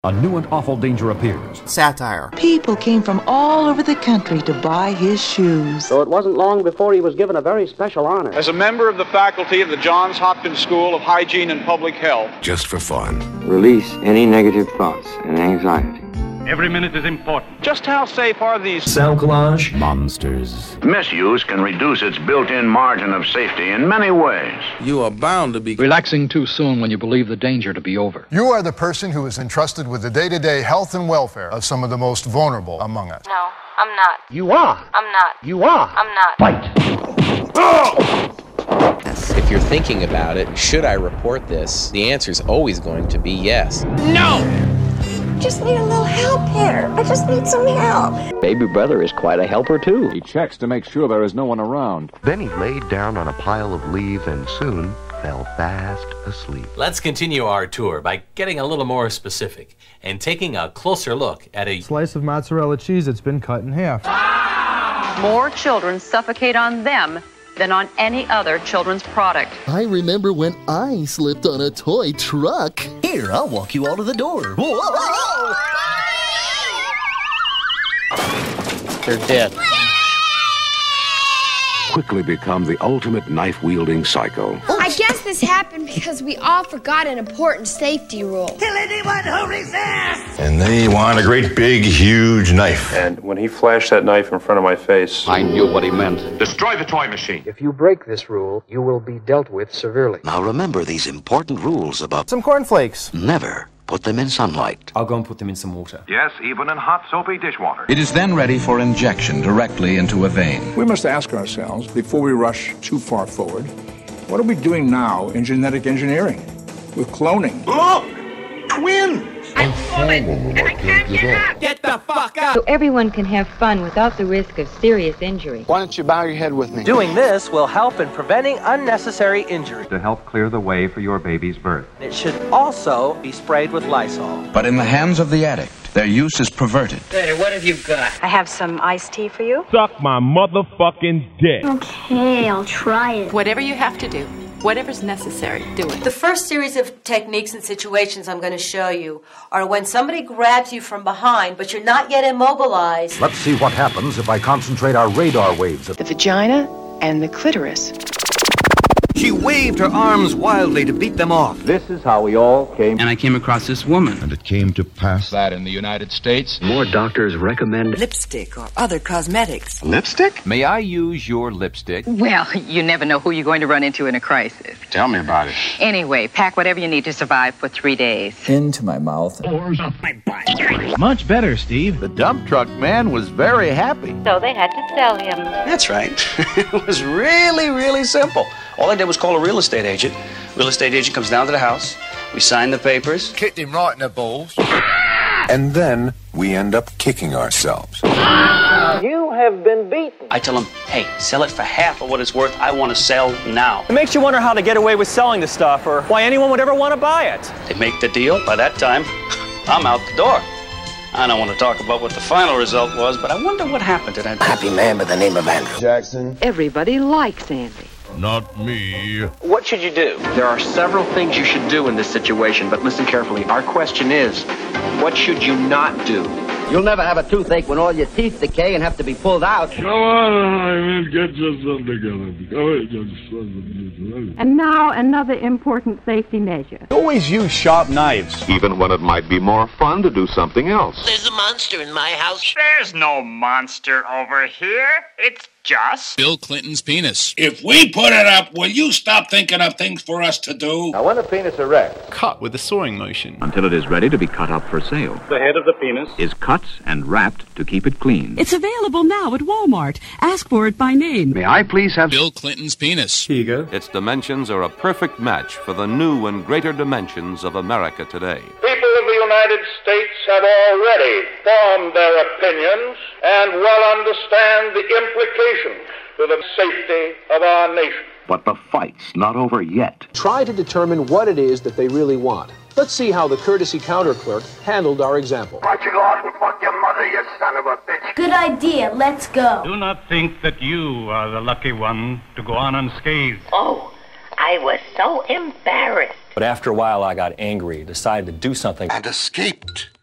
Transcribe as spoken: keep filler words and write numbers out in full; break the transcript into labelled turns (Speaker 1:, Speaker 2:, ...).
Speaker 1: A new and awful danger appears.
Speaker 2: Satire.
Speaker 3: People came from all over the country to buy his shoes.
Speaker 4: So it wasn't long before he was given a very special honor.
Speaker 5: As a member of the faculty of the Johns Hopkins School of Hygiene and Public Health.
Speaker 6: Just for fun.
Speaker 7: Release any negative thoughts and anxiety.
Speaker 8: Every minute is important.
Speaker 5: Just how safe are these
Speaker 9: sound collage
Speaker 1: monsters?
Speaker 10: Misuse can reduce its built-in margin of safety in many ways.
Speaker 11: You are bound to be
Speaker 12: relaxing too soon when you believe the danger to be over.
Speaker 13: You are the person who is entrusted with the day-to-day health and welfare of some of the most vulnerable among us.
Speaker 14: No, I'm not.
Speaker 15: You are.
Speaker 14: I'm not.
Speaker 15: You are.
Speaker 14: I'm not.
Speaker 15: Fight. Oh!
Speaker 16: If you're thinking about it, should I report this? The answer is always going to be yes.
Speaker 15: No!
Speaker 17: I just need a little help here. I just need some help.
Speaker 18: Baby brother is quite a helper, too.
Speaker 19: He checks to make sure there is no one around.
Speaker 20: Then he laid down on a pile of leaves and soon fell fast asleep.
Speaker 21: Let's continue our tour by getting a little more specific and taking a closer look at a
Speaker 22: slice of mozzarella cheese that's been cut in half.
Speaker 23: More children suffocate on them than on any other children's product.
Speaker 24: I remember when I slipped on a toy truck.
Speaker 25: Here, I'll walk you all to the door. Whoa, whoa,
Speaker 16: whoa. They're dead.
Speaker 6: Quickly become the ultimate knife-wielding psycho.
Speaker 26: I guess this happened because we all forgot an important safety rule.
Speaker 27: Kill anyone who resists!
Speaker 28: And they want a great big, huge knife.
Speaker 29: And when he flashed that knife in front of my face,
Speaker 30: I knew what he meant.
Speaker 31: Destroy the toy machine.
Speaker 32: If you break this rule, you will be dealt with severely.
Speaker 20: Now remember these important rules about
Speaker 2: some cornflakes.
Speaker 20: Never put them in sunlight.
Speaker 2: I'll go and put them in some water.
Speaker 31: Yes, even in hot, soapy dishwater.
Speaker 6: It is then ready for injection directly into a vein.
Speaker 33: We must ask ourselves, before we rush too far forward, what are we doing now in genetic engineering? With cloning?
Speaker 27: Look! Twins! I'm falling, and I can't get up!
Speaker 15: Get the fuck up!
Speaker 34: So everyone can have fun without the risk of serious injury.
Speaker 2: Why don't you bow your head with me?
Speaker 35: Doing this will help in preventing unnecessary injury.
Speaker 36: To help clear the way for your baby's birth.
Speaker 35: It should also be sprayed with Lysol.
Speaker 6: But in the hands of the addict, their use is perverted.
Speaker 15: Hey, what have you got?
Speaker 23: I have some iced tea for you.
Speaker 8: Suck my motherfucking dick.
Speaker 26: Okay, I'll try it.
Speaker 37: Whatever you have to do. Whatever's necessary, do it.
Speaker 38: The first series of techniques and situations I'm going to show you are when somebody grabs you from behind, but you're not yet immobilized.
Speaker 6: Let's see what happens if I concentrate our radar waves.
Speaker 34: The vagina and the clitoris.
Speaker 15: She waved her arms wildly to beat them off.
Speaker 18: This is how we all came.
Speaker 39: And I came across this woman.
Speaker 6: And it came to pass
Speaker 39: that in the United States,
Speaker 18: more doctors recommend
Speaker 40: lipstick or other cosmetics.
Speaker 6: Lipstick?
Speaker 39: May I use your lipstick?
Speaker 23: Well, you never know who you're going to run into in a crisis.
Speaker 6: Tell me about it.
Speaker 23: Anyway, pack whatever you need to survive for three days.
Speaker 18: Into my mouth.
Speaker 40: Oars off my butt.
Speaker 8: Much better, Steve.
Speaker 41: The dump truck man was very happy.
Speaker 23: So they had to sell him.
Speaker 42: That's right. It was really, really simple. All I did was call a real estate agent. Real estate agent comes down to the house. We sign the papers.
Speaker 28: Kicked him right in the balls. And then we end up kicking ourselves.
Speaker 35: You have been beaten.
Speaker 42: I tell them, hey, sell it for half of what it's worth. I want to sell now.
Speaker 35: It makes you wonder how to get away with selling the stuff or why anyone would ever want to buy it.
Speaker 42: They make the deal. By that time, I'm out the door. I don't want to talk about what the final result was, but I wonder what happened to that
Speaker 20: happy man by the name of Andrew
Speaker 18: Jackson.
Speaker 23: Everybody likes Andy.
Speaker 6: Not me.
Speaker 35: What should you do?
Speaker 18: There are several things you should do in this situation, but listen carefully. Our question is, what should you not do?
Speaker 25: You'll never have a toothache when all your teeth decay and have to be pulled out.
Speaker 8: Come on, I mean, get yourself together. Get yourself together.
Speaker 23: And now another important safety measure.
Speaker 31: Always use sharp knives.
Speaker 6: Even when it might be more fun to do something else.
Speaker 27: There's a monster in my house.
Speaker 43: There's no monster over here. It's just
Speaker 12: Bill Clinton's penis.
Speaker 31: If we put it up, will you stop thinking of things for us to do?
Speaker 29: Now, when the penis erects,
Speaker 12: cut with the sawing motion
Speaker 10: until it is ready to be cut up for sale.
Speaker 29: The head of the penis
Speaker 10: is cut and wrapped to keep it clean.
Speaker 44: It's available now at Walmart. Ask for it by name.
Speaker 10: May I please have
Speaker 12: Bill Clinton's penis?
Speaker 31: Here you go.
Speaker 21: Its dimensions are a perfect match for the new and greater dimensions of America today.
Speaker 29: People of the United States have already formed their opinions and well understand the implications to the safety of our nation.
Speaker 10: But the fight's not over yet.
Speaker 2: Try to determine what it is that they really want. Let's see how the courtesy counter clerk handled our example.
Speaker 27: Why don't you go off and fuck your mother, you son of a bitch?
Speaker 26: Good idea. Let's go.
Speaker 8: Do not think that you are the lucky one to go on unscathed.
Speaker 27: Oh,
Speaker 1: I was so embarrassed.
Speaker 3: But after a while, I got angry, decided to do something.
Speaker 28: And escaped.